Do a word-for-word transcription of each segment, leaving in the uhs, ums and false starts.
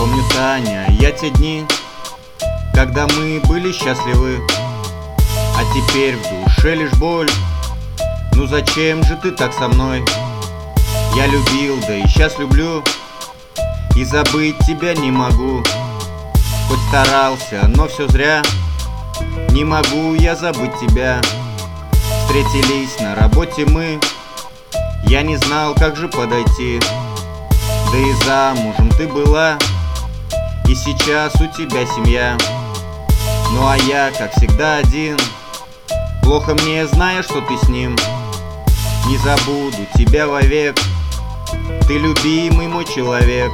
Помню, Таня, я те дни, когда мы были счастливы, а теперь в душе лишь боль. Ну зачем же ты так со мной? Я любил, да и сейчас люблю, и забыть тебя не могу. Хоть старался, но все зря, не могу я забыть тебя. Встретились на работе мы, я не знал, как же подойти. Да и замужем ты была, и сейчас у тебя семья. Ну а я, как всегда, один, плохо мне, зная, что ты с ним. Не забуду тебя вовек, ты любимый мой человек.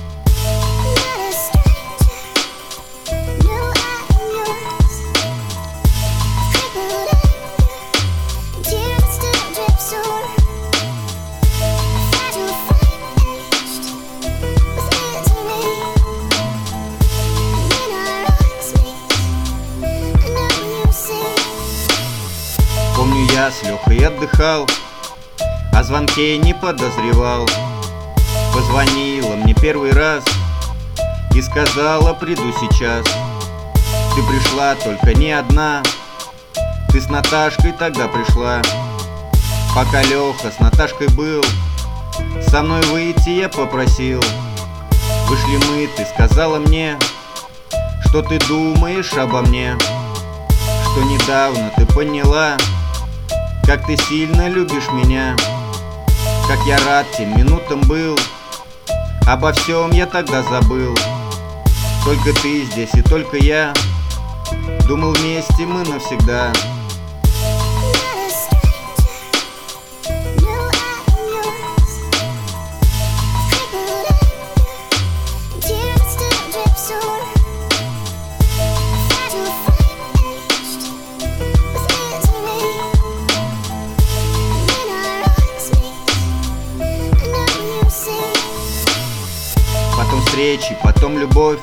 Помню, я с Лехой отдыхал, о звонке не подозревал. Позвонила мне первый раз и сказала: приду сейчас. Ты пришла только не одна, ты с Наташкой тогда пришла. Пока Леха с Наташкой был, со мной выйти я попросил. Вышли мы, ты сказала мне, что ты думаешь обо мне, что недавно ты поняла, как ты сильно любишь меня. Как я рад тем минутам был, обо всем я тогда забыл. Только ты здесь и только я, думал, вместе мы навсегда. Потом встречи, потом любовь,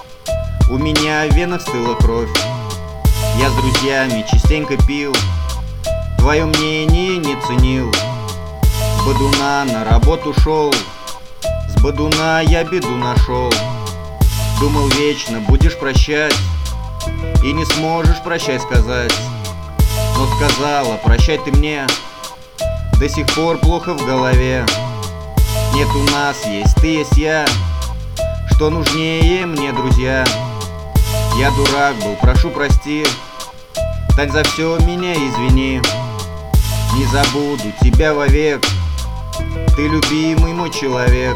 у меня в венах стыла кровь. Я с друзьями частенько пил, твое мнение не ценил. С Бодуна на работу шел, с Бодуна я беду нашел. Думал, вечно будешь прощать, и не сможешь прощай сказать. Но сказала: прощай ты мне, до сих пор плохо в голове. Нет, у нас есть ты, есть я, что нужнее мне, друзья. Я дурак был, прошу прости, так за все меня извини. Не забуду тебя вовек, ты любимый мой человек.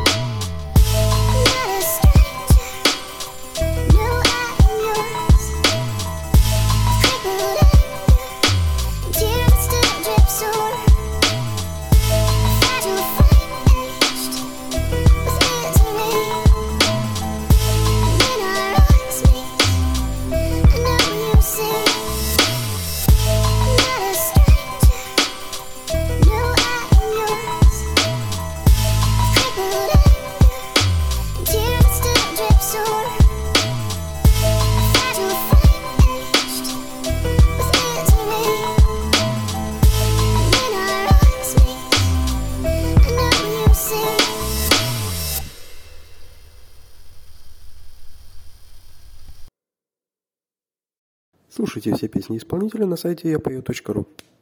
Слушайте все песни исполнителя на сайте я пою точка ру.